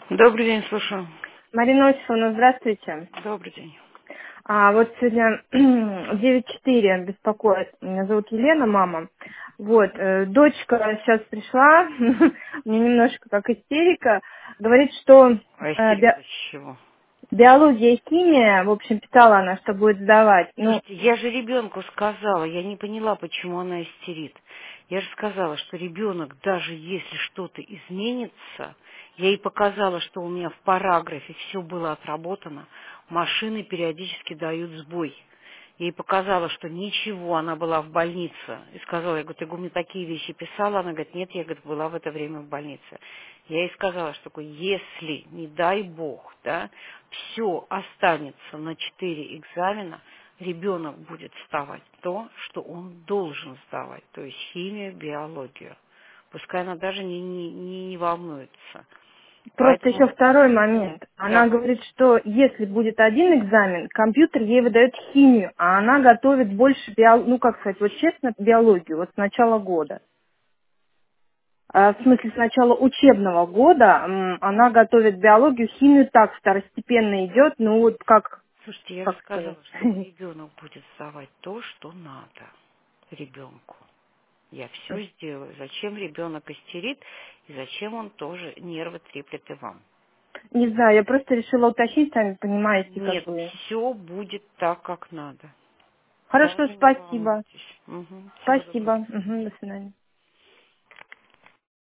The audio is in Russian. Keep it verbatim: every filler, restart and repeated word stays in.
Добрый день, слушаю. Марина Осиповна, здравствуйте. Добрый день. А, вот сегодня девять четыре беспокоит. Меня зовут Елена, мама. Вот, э, дочка сейчас пришла, у нее немножко как истерика, говорит, что А э, би- истерика с чего? биология и химия, в общем, писала она, что будет сдавать. Ну, Слушайте, я же ребенку сказала, я не поняла, почему она истерит. Я же сказала, что ребенок, даже если что-то изменится, я ей показала, что у меня в параграфе все было отработано, машины периодически дают сбой. Я ей показала, что ничего, она была в больнице. И сказала, я говорю, ты говорю, мне такие вещи писала? Она говорит, нет, я говорит, была в это время в больнице. Я ей сказала, что такое, если, не дай бог, да, все останется на четыре экзамена, ребенок будет сдавать то, что он должен сдавать, то есть химию, биологию. Пускай она даже не, не, не, не волнуется. просто еще Поэтому второй момент. Она давайте. говорит, что если будет один экзамен, компьютер ей выдает химию, а она готовит больше, био... ну, как сказать, вот честно, биологию, вот с начала года. А, В смысле, с начала учебного года м, она готовит биологию, химию так второстепенно идет, ну вот как, Слушайте, я же как сказать. сказала, что ребенок будет сдавать то, что надо ребенку. Я все сделаю. Зачем ребенок истерит и зачем он тоже нервы треплет и вам? Не знаю, я просто решила уточнить, сами понимаете, как Нет, бы. все будет так, как надо. Хорошо, Даже не спасибо. волнуйтесь. Мгм. Всего доброго. Спасибо. Мгм, до свидания.